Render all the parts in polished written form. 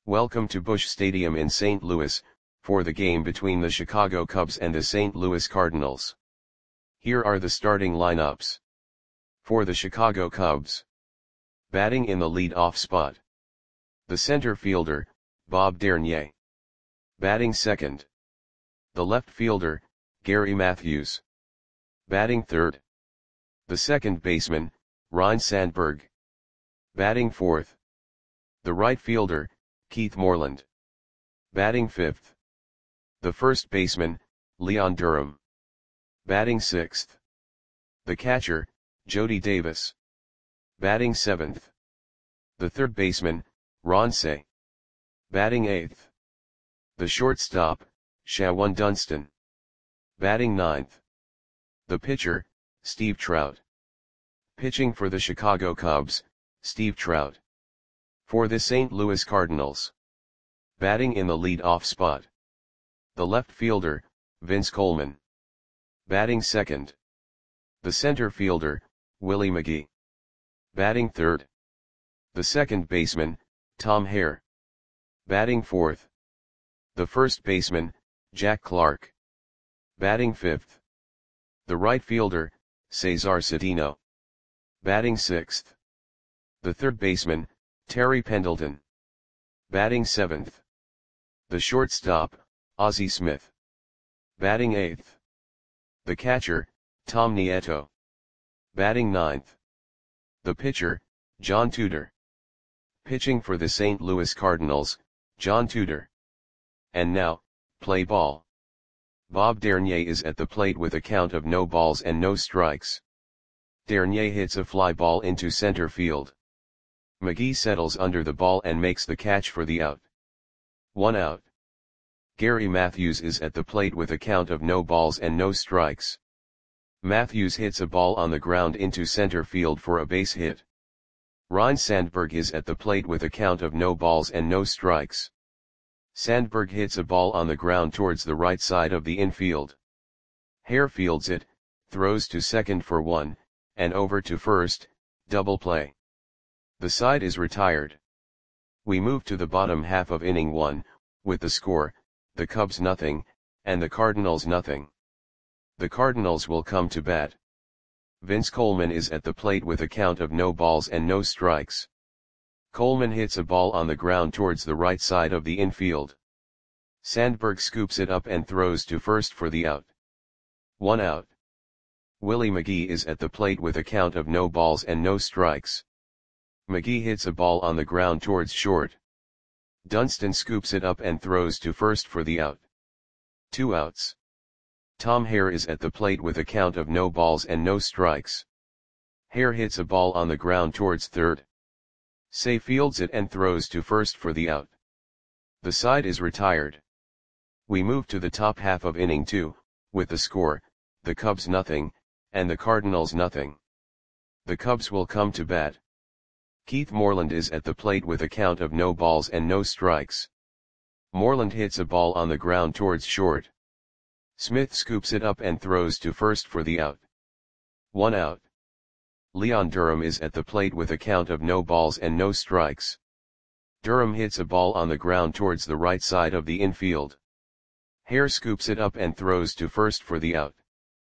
Welcome to Busch Stadium in St. Louis, for the game between the Chicago Cubs and the St. Louis Cardinals. Here are the starting lineups. For the Chicago Cubs. Batting in the lead-off spot. The center fielder, Bob Dernier. Batting second. The left fielder, Gary Matthews. Batting third. The second baseman, Ryne Sandberg. Batting fourth. The right fielder, Keith Moreland. Batting fifth. The first baseman, Leon Durham. Batting sixth. The catcher, Jody Davis. Batting seventh. The third baseman, Ron Cey. Batting eighth. The shortstop, Shawon Dunston. Batting ninth. The pitcher, Steve Trout. Pitching for the Chicago Cubs, Steve Trout. For the St. Louis Cardinals. Batting in the lead-off spot. The left fielder, Vince Coleman. Batting second. The center fielder, Willie McGee. Batting third. The second baseman, Tom Hare. Batting fourth. The first baseman, Jack Clark. Batting fifth. The right fielder, Cesar Cedeno. Batting sixth. The third baseman, Terry Pendleton. Batting seventh. The shortstop, Ozzie Smith. Batting eighth. The catcher, Tom Nieto. Batting ninth. The pitcher, John Tudor. Pitching for the St. Louis Cardinals, John Tudor. And now, play ball. Bob Dernier is at the plate with a count of no balls and no strikes. Dernier hits a fly ball into center field. McGee settles under the ball and makes the catch for the out. 1 out. Gary Matthews is at the plate with a count of no balls and no strikes. Matthews hits a ball on the ground into center field for a base hit. Ryne Sandberg is at the plate with a count of no balls and no strikes. Sandberg hits a ball on the ground towards the right side of the infield. Hare fields it, throws to second for 1, and over to first, double play. The side is retired. We move to the bottom half of inning 1, with the score, the Cubs nothing, and the Cardinals nothing. The Cardinals will come to bat. Vince Coleman is at the plate with a count of no balls and no strikes. Coleman hits a ball on the ground towards the right side of the infield. Sandberg scoops it up and throws to first for the out. 1 out. Willie McGee is at the plate with a count of no balls and no strikes. McGee hits a ball on the ground towards short. Dunston scoops it up and throws to first for the out. 2 outs. Tom Hare is at the plate with a count of no balls and no strikes. Hare hits a ball on the ground towards third. Cey fields it and throws to first for the out. The side is retired. We move to the top half of inning 2, with the score, the Cubs nothing, and the Cardinals nothing. The Cubs will come to bat. Keith Moreland is at the plate with a count of no balls and no strikes. Moreland hits a ball on the ground towards short. Smith scoops it up and throws to first for the out. 1 out. Leon Durham is at the plate with a count of no balls and no strikes. Durham hits a ball on the ground towards the right side of the infield. Hare scoops it up and throws to first for the out.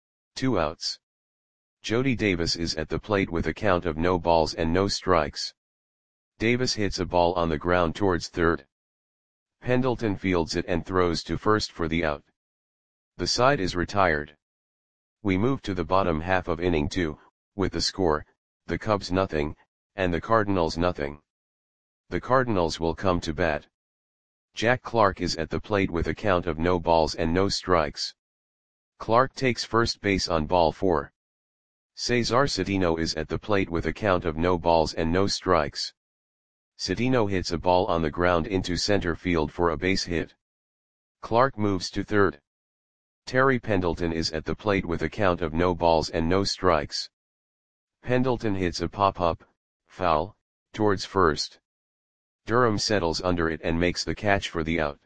2 outs. Jody Davis is at the plate with a count of no balls and no strikes. Davis hits a ball on the ground towards third. Pendleton fields it and throws to first for the out. The side is retired. We move to the bottom half of inning 2, with the score, the Cubs nothing, and the Cardinals nothing. The Cardinals will come to bat. Jack Clark is at the plate with a count of no balls and no strikes. Clark takes first base on ball 4. Cesar Cedeno is at the plate with a count of no balls and no strikes. Cedeno hits a ball on the ground into center field for a base hit. Clark moves to third. Terry Pendleton is at the plate with a count of no balls and no strikes. Pendleton hits a pop-up, foul, towards first. Durham settles under it and makes the catch for the out.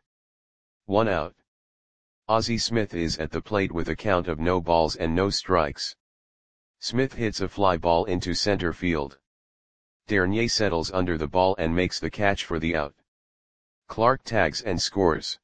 1 out. Ozzie Smith is at the plate with a count of no balls and no strikes. Smith hits a fly ball into center field. Dernier settles under the ball and makes the catch for the out. Clark tags and scores.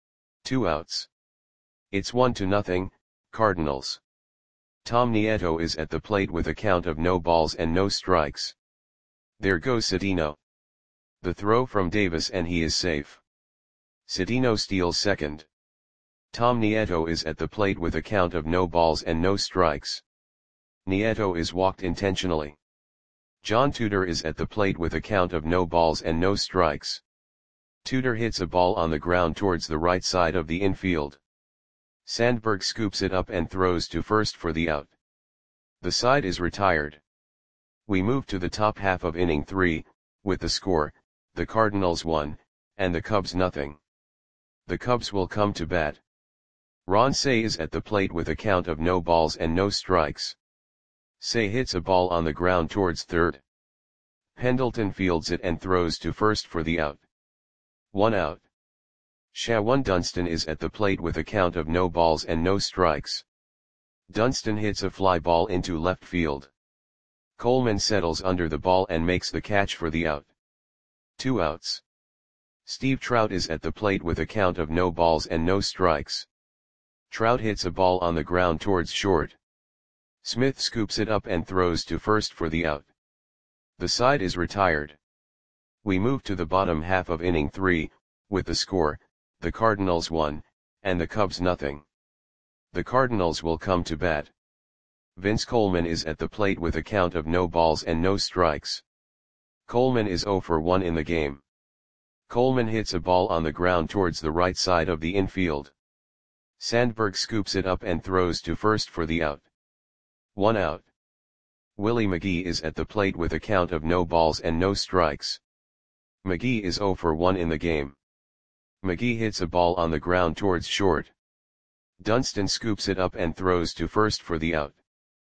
2 outs. It's 1-0, Cardinals. Tom Nieto is at the plate with a count of no balls and no strikes. There goes Cedeno. The throw from Davis and he is safe. Cedeno steals second. Tom Nieto is at the plate with a count of no balls and no strikes. Nieto is walked intentionally. John Tudor is at the plate with a count of no balls and no strikes. Tudor hits a ball on the ground towards the right side of the infield. Sandberg scoops it up and throws to first for the out. The side is retired. We move to the top half of inning 3, with the score, the Cardinals 1, and the Cubs 0. The Cubs will come to bat. Ron Cey is at the plate with a count of no balls and no strikes. Cey hits a ball on the ground towards third. Pendleton fields it and throws to first for the out. 1 out. Shawan Dunston is at the plate with a count of no balls and no strikes. Dunston hits a fly ball into left field. Coleman settles under the ball and makes the catch for the out. 2 outs. Steve Trout is at the plate with a count of no balls and no strikes. Trout hits a ball on the ground towards short. Smith scoops it up and throws to first for the out. The side is retired. We move to the bottom half of inning 3, with the score, the Cardinals 1, and the Cubs 0. The Cardinals will come to bat. Vince Coleman is at the plate with a count of no balls and no strikes. Coleman is 0 for 1 in the game. Coleman hits a ball on the ground towards the right side of the infield. Sandberg scoops it up and throws to first for the out. 1 out. Willie McGee is at the plate with a count of no balls and no strikes. McGee is 0 for 1 in the game. McGee hits a ball on the ground towards short. Dunston scoops it up and throws to first for the out.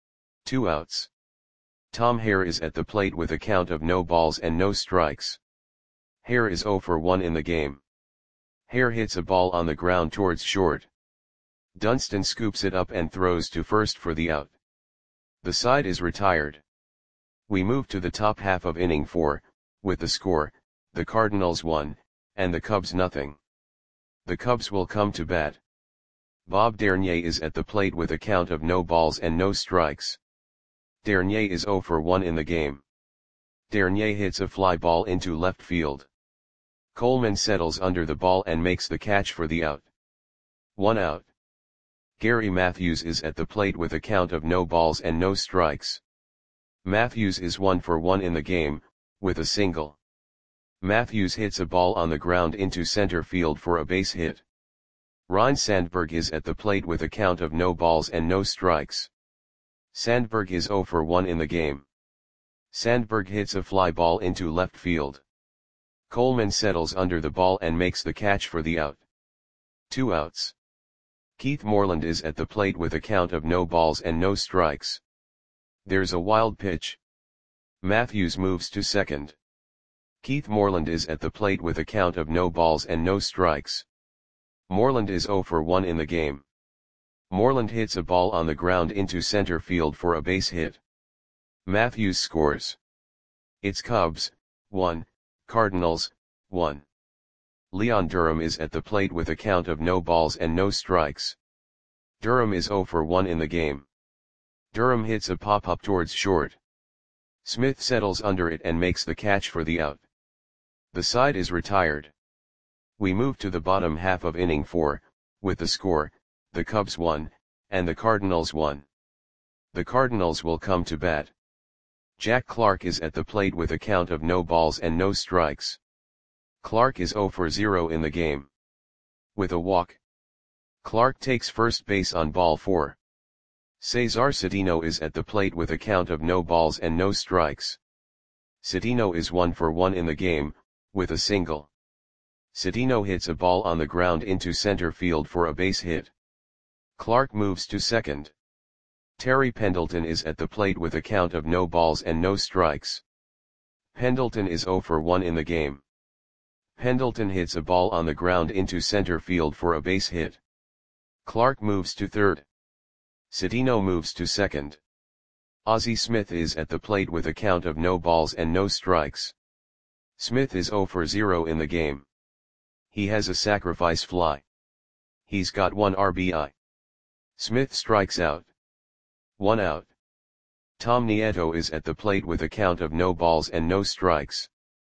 2 outs. Tom Hare is at the plate with a count of no balls and no strikes. Hare is 0 for 1 in the game. Hare hits a ball on the ground towards short. Dunston scoops it up and throws to first for the out. The side is retired. We move to the top half of inning 4, with the score, the Cardinals 1, and the Cubs 0. The Cubs will come to bat. Bob Dernier is at the plate with a count of no balls and no strikes. Dernier is 0 for 1 in the game. Dernier hits a fly ball into left field. Coleman settles under the ball and makes the catch for the out. 1 out. Gary Matthews is at the plate with a count of no balls and no strikes. Matthews is 1 for 1 in the game, with a single. Matthews hits a ball on the ground into center field for a base hit. Ryne Sandberg is at the plate with a count of no balls and no strikes. Sandberg is 0 for 1 in the game. Sandberg hits a fly ball into left field. Coleman settles under the ball and makes the catch for the out. 2 outs. Keith Moreland is at the plate with a count of no balls and no strikes. There's a wild pitch. Matthews moves to second. Keith Moreland is at the plate with a count of no balls and no strikes. Moreland is 0 for 1 in the game. Moreland hits a ball on the ground into center field for a base hit. Matthews scores. It's Cubs, 1, Cardinals, 1. Leon Durham is at the plate with a count of no balls and no strikes. Durham is 0 for 1 in the game. Durham hits a pop-up towards short. Smith settles under it and makes the catch for the out. The side is retired. We move to the bottom half of inning 4, with the score, the Cubs 1, and the Cardinals 1. The Cardinals will come to bat. Jack Clark is at the plate with a count of no balls and no strikes. Clark is 0 for 0 in the game. With a walk. Clark takes first base on ball 4. Cesar Cedeno is at the plate with a count of no balls and no strikes. Cedeno is 1 for 1 in the game, with a single. Cedeno hits a ball on the ground into center field for a base hit. Clark moves to second. Terry Pendleton is at the plate with a count of no balls and no strikes. Pendleton is 0 for 1 in the game. Pendleton hits a ball on the ground into center field for a base hit. Clark moves to third. Cedeno moves to second. Ozzie Smith is at the plate with a count of no balls and no strikes. Smith is 0 for 0 in the game. He has a sacrifice fly. He's got 1 RBI. Smith strikes out. 1 out. Tom Nieto is at the plate with a count of no balls and no strikes.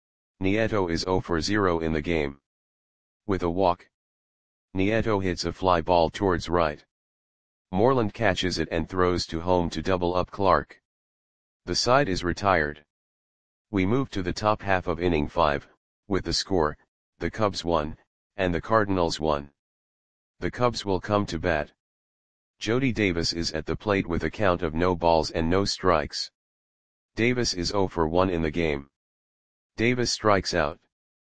Nieto is 0 for 0 in the game. With a walk, Nieto hits a fly ball towards right. Moreland catches it and throws to home to double up Clark. The side is retired. We move to the top half of inning 5, with the score, the Cubs 1, and the Cardinals 1. The Cubs will come to bat. Jody Davis is at the plate with a count of no balls and no strikes. Davis is 0 for 1 in the game. Davis strikes out.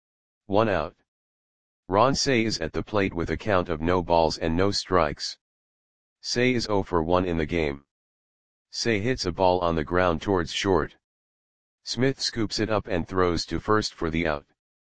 1 out. Ron Cey is at the plate with a count of no balls and no strikes. Cey is 0 for 1 in the game. Cey hits a ball on the ground towards short. Smith scoops it up and throws to first for the out.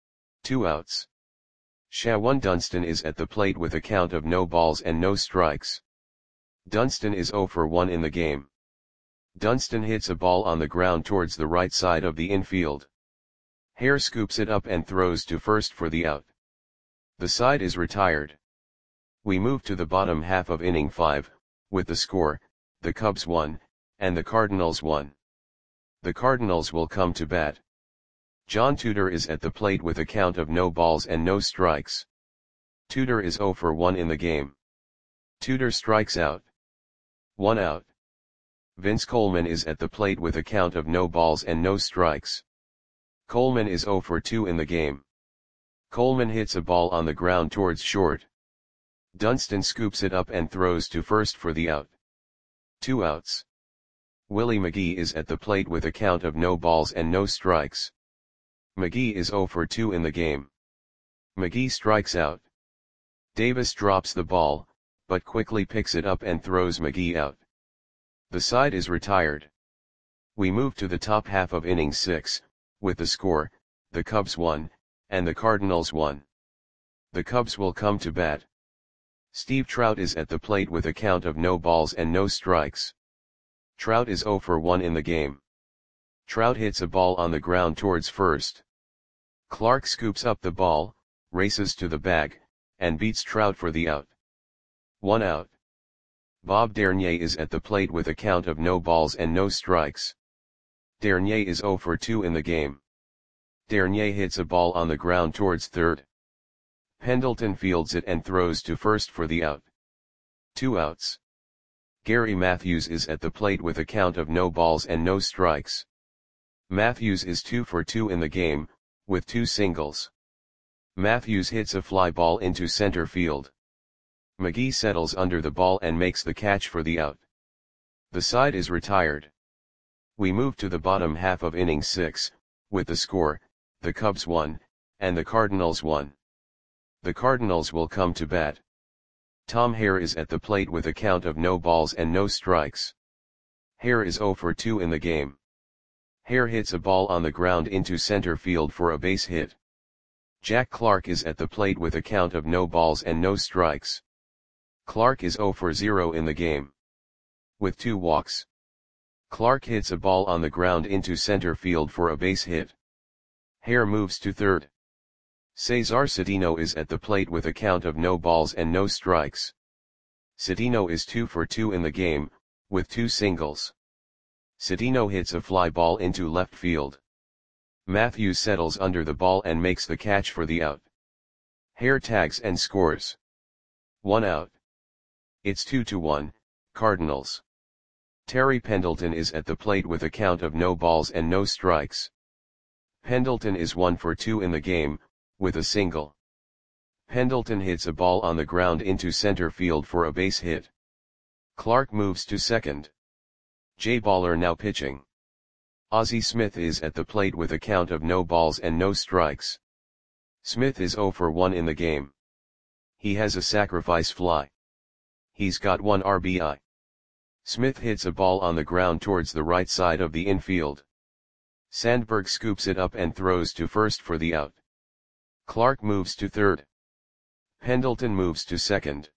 2 outs. Shawan Dunston is at the plate with a count of no balls and no strikes. Dunston is 0 for 1 in the game. Dunston hits a ball on the ground towards the right side of the infield. Hare scoops it up and throws to first for the out. The side is retired. We move to the bottom half of inning 5, with the score, the Cubs 1, and the Cardinals 1. The Cardinals will come to bat. John Tudor is at the plate with a count of no balls and no strikes. Tudor is 0 for 1 in the game. Tudor strikes out. 1 out. Vince Coleman is at the plate with a count of no balls and no strikes. Coleman is 0 for 2 in the game. Coleman hits a ball on the ground towards short. Dunston scoops it up and throws to first for the out. 2 outs. Willie McGee is at the plate with a count of no balls and no strikes. McGee is 0 for 2 in the game. McGee strikes out. Davis drops the ball, but quickly picks it up and throws McGee out. The side is retired. We move to the top half of inning 6, with the score, the Cubs 1, and the Cardinals 1. The Cubs will come to bat. Steve Trout is at the plate with a count of no balls and no strikes. Trout is 0 for 1 in the game. Trout hits a ball on the ground towards first. Clark scoops up the ball, races to the bag, and beats Trout for the out. 1 out. Bob Dernier is at the plate with a count of no balls and no strikes. Dernier is 0 for 2 in the game. Dernier hits a ball on the ground towards third. Pendleton fields it and throws to first for the out. 2 outs. Gary Matthews is at the plate with a count of no balls and no strikes. Matthews is 2 for 2 in the game, with 2 singles. Matthews hits a fly ball into center field. McGee settles under the ball and makes the catch for the out. The side is retired. We move to the bottom half of inning 6, with the score, the Cubs 1, and the Cardinals 1. The Cardinals will come to bat. Tom Hare is at the plate with a count of no balls and no strikes. Hare is 0 for 2 in the game. Hare hits a ball on the ground into center field for a base hit. Jack Clark is at the plate with a count of no balls and no strikes. Clark is 0 for 0 in the game. With 2 walks. Clark hits a ball on the ground into center field for a base hit. Hare moves to third. Cesar Cedeno is at the plate with a count of no balls and no strikes. Cedeno is 2 for 2 in the game, with 2 singles. Cedeno hits a fly ball into left field. Matthews settles under the ball and makes the catch for the out. Hare tags and scores. 1 out. It's 2-1, Cardinals. Terry Pendleton is at the plate with a count of no balls and no strikes. Pendleton is 1 for 2 in the game, with a single. Pendleton hits a ball on the ground into center field for a base hit. Clark moves to second. Jay Baller now pitching. Ozzie Smith is at the plate with a count of no balls and no strikes. Smith is 0 for 1 in the game. He has a sacrifice fly. He's got 1 RBI. Smith hits a ball on the ground towards the right side of the infield. Sandberg scoops it up and throws to first for the out. Clark moves to third. Pendleton moves to second.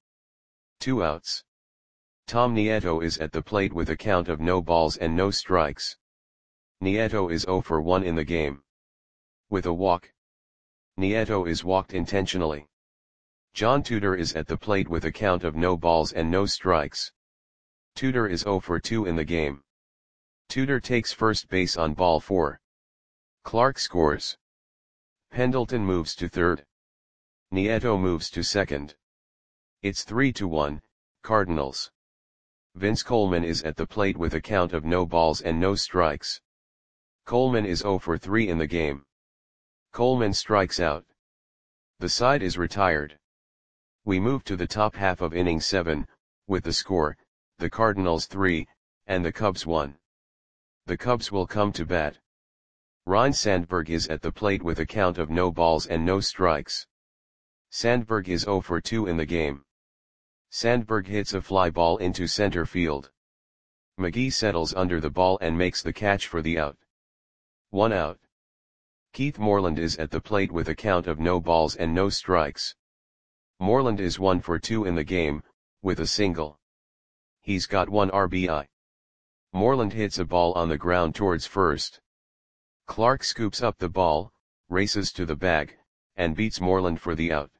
2 outs. Tom Nieto is at the plate with a count of no balls and no strikes. Nieto is 0 for 1 in the game. With a walk. Nieto is walked intentionally. John Tudor is at the plate with a count of no balls and no strikes. Tudor is 0 for 2 in the game. Tudor takes first base on ball 4. Clark scores. Pendleton moves to third. Nieto moves to second. It's 3-1, Cardinals. Vince Coleman is at the plate with a count of no balls and no strikes. Coleman is 0 for 3 in the game. Coleman strikes out. The side is retired. We move to the top half of inning 7, with the score, the Cardinals 3, and the Cubs 1. The Cubs will come to bat. Ryne Sandberg is at the plate with a count of no balls and no strikes. Sandberg is 0 for 2 in the game. Sandberg hits a fly ball into center field. McGee settles under the ball and makes the catch for the out. 1 out. Keith Moreland is at the plate with a count of no balls and no strikes. Moreland is 1 for 2 in the game, with a single. He's got 1 RBI. Moreland hits a ball on the ground towards first. Clark scoops up the ball, races to the bag, and beats Moreland for the out.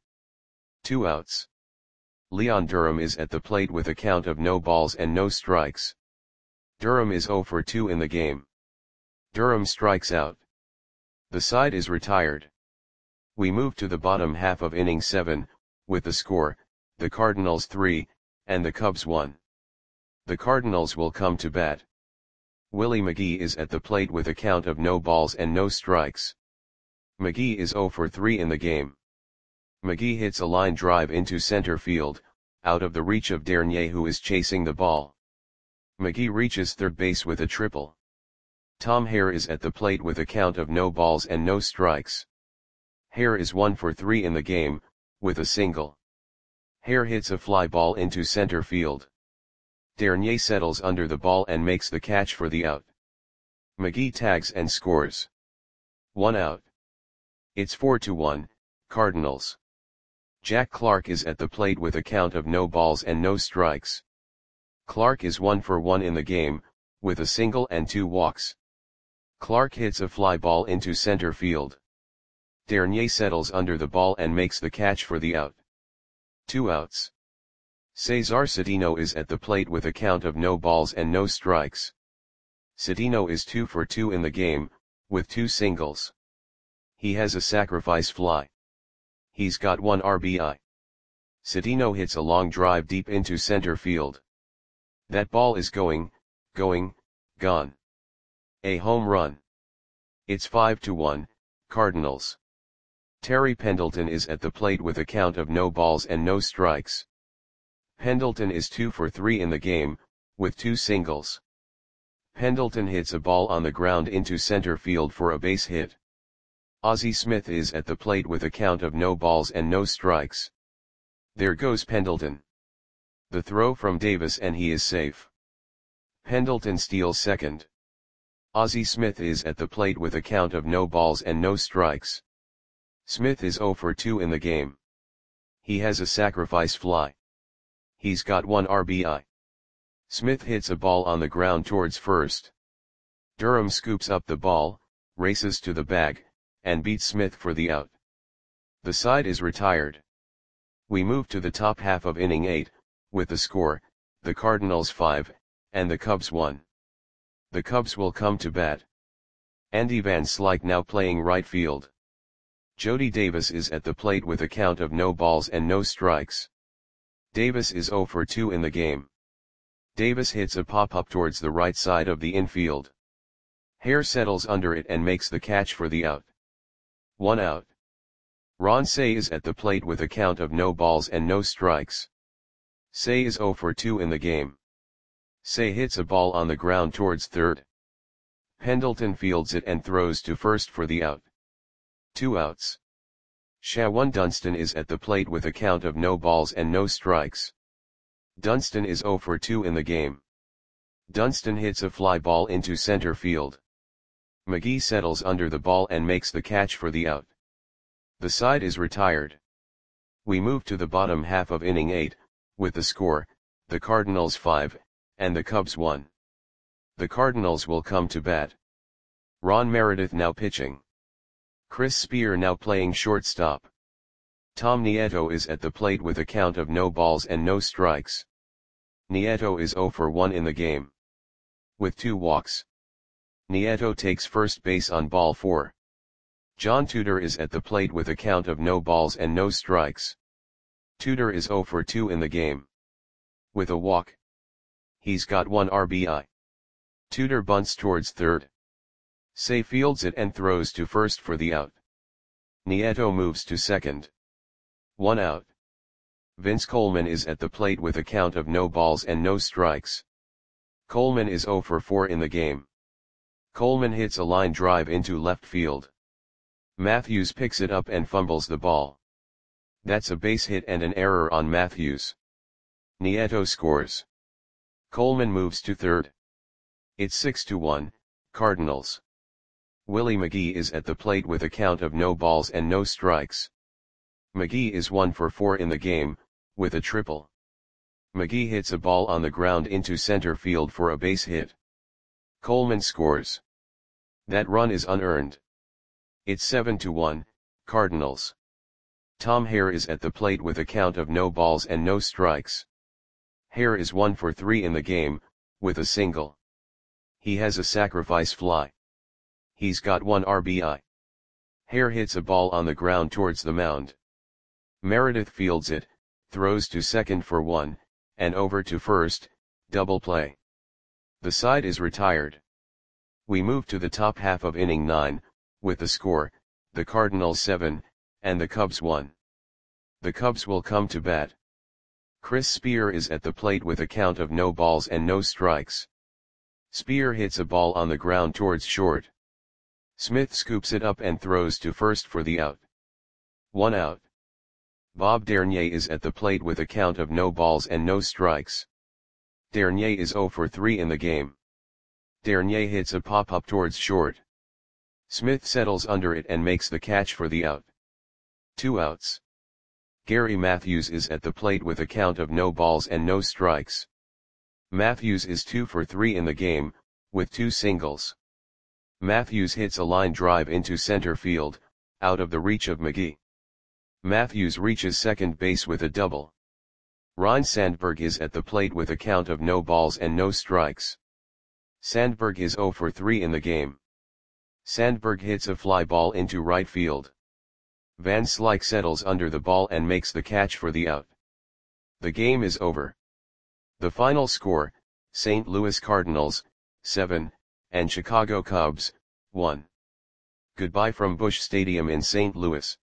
2 outs. Leon Durham is at the plate with a count of no balls and no strikes. Durham is 0 for 2 in the game. Durham strikes out. The side is retired. We move to the bottom half of inning 7, with the score, the Cardinals 3, and the Cubs 1. The Cardinals will come to bat. Willie McGee is at the plate with a count of no balls and no strikes. McGee is 0 for 3 in the game. McGee hits a line drive into center field, out of the reach of Dernier, who is chasing the ball. McGee reaches third base with a triple. Tom Hare is at the plate with a count of no balls and no strikes. Hare is 1 for 3 in the game, with a single. Hare hits a fly ball into center field. Dernier settles under the ball and makes the catch for the out. McGee tags and scores. 1 out. It's 4-1, Cardinals. Jack Clark is at the plate with a count of no balls and no strikes. Clark is 1 for 1 in the game, with a single and 2 walks. Clark hits a fly ball into center field. Dernier settles under the ball and makes the catch for the out. 2 outs. Cesar Cedeno is at the plate with a count of no balls and no strikes. Cedeno is 2 for 2 in the game, with 2 singles. He has a sacrifice fly. He's got 1 RBI. Cedeno hits a long drive deep into center field. That ball is gone. A home run. It's 5-1, Cardinals. Terry Pendleton is at the plate with a count of no balls and no strikes. Pendleton is 2 for 3 in the game, with 2 singles. Pendleton hits a ball on the ground into center field for a base hit. Ozzie Smith is at the plate with a count of no balls and no strikes. There goes Pendleton. The throw from Davis and he is safe. Pendleton steals second. Ozzie Smith is at the plate with a count of no balls and no strikes. Smith is 0 for 2 in the game. He has a sacrifice fly. He's got 1 RBI. Smith hits a ball on the ground towards first. Durham scoops up the ball, races to the bag, and beats Smith for the out. The side is retired. We move to the top half of inning 8, with the score, the Cardinals 5, and the Cubs 1. The Cubs will come to bat. Andy Van Slyke now playing right field. Jody Davis is at the plate with a count of no balls and no strikes. Davis is 0 for 2 in the game. Davis hits a pop-up towards the right side of the infield. Hare settles under it and makes the catch for the out. 1 out. Ron Cey is at the plate with a count of no balls and no strikes. Cey is 0 for 2 in the game. Cey hits a ball on the ground towards third. Pendleton fields it and throws to first for the out. 2 outs. Shawan Dunston is at the plate with a count of no balls and no strikes. Dunston is 0 for 2 in the game. Dunston hits a fly ball into center field. McGee settles under the ball and makes the catch for the out. The side is retired. We move to the bottom half of inning 8, with the score, the Cardinals 5, and the Cubs 1. The Cardinals will come to bat. Ron Meredith now pitching. Chris Spear now playing shortstop. Tom Nieto is at the plate with a count of no balls and no strikes. Nieto is 0 for 1 in the game, with 2 walks. Nieto takes first base on ball 4. John Tudor is at the plate with a count of no balls and no strikes. Tudor is 0 for 2 in the game, with a walk. He's got 1 RBI. Tudor bunts towards third. Say fields it and throws to first for the out. Nieto moves to second. 1 out. Vince Coleman is at the plate with a count of no balls and no strikes. Coleman is 0 for 4 in the game. Coleman hits a line drive into left field. Matthews picks it up and fumbles the ball. That's a base hit and an error on Matthews. Nieto scores. Coleman moves to third. It's 6-1, Cardinals. Willie McGee is at the plate with a count of no balls and no strikes. McGee is 1 for 4 in the game, with a triple. McGee hits a ball on the ground into center field for a base hit. Coleman scores. That run is unearned. It's 7-1, Cardinals. Tom Hare is at the plate with a count of no balls and no strikes. Hare is 1 for 3 in the game, with a single. He has a sacrifice fly. He's got 1 RBI. Hare hits a ball on the ground towards the mound. Meredith fields it, throws to second for 1, and over to first, double play. The side is retired. We move to the top half of inning 9, with the score, the Cardinals 7, and the Cubs 1. The Cubs will come to bat. Chris Spear is at the plate with a count of no balls and no strikes. Spear hits a ball on the ground towards short. Smith scoops it up and throws to first for the out. 1 out. Bob Dernier is at the plate with a count of no balls and no strikes. Dernier is 0 for 3 in the game. Dernier hits a pop-up towards short. Smith settles under it and makes the catch for the out. 2 outs. Gary Matthews is at the plate with a count of no balls and no strikes. Matthews is 2 for 3 in the game, with 2 singles. Matthews hits a line drive into center field, out of the reach of McGee. Matthews reaches second base with a double. Ryne Sandberg is at the plate with a count of no balls and no strikes. Sandberg is 0 for 3 in the game. Sandberg hits a fly ball into right field. Van Slyke settles under the ball and makes the catch for the out. The game is over. The final score, St. Louis Cardinals, 7, and Chicago Cubs, 1. Goodbye from Busch Stadium in St. Louis.